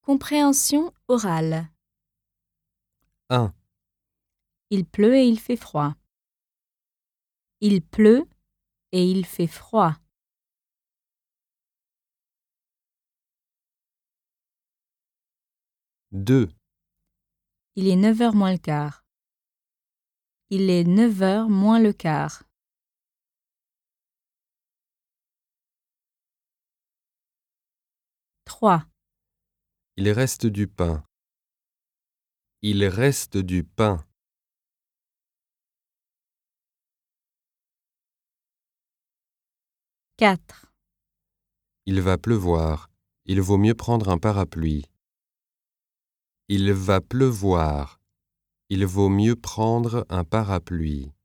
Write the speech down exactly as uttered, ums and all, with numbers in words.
Compréhension orale. un. Il pleut et il fait froid. Il pleut et il fait froid. deux. Il est neuf heures moins le quart. Il est neuf heures moins le quart. trois. Il reste du pain. Il reste du pain. quatre. Il va pleuvoir. Il vaut mieux prendre un parapluie. Il va pleuvoir. Il vaut mieux prendre un parapluie.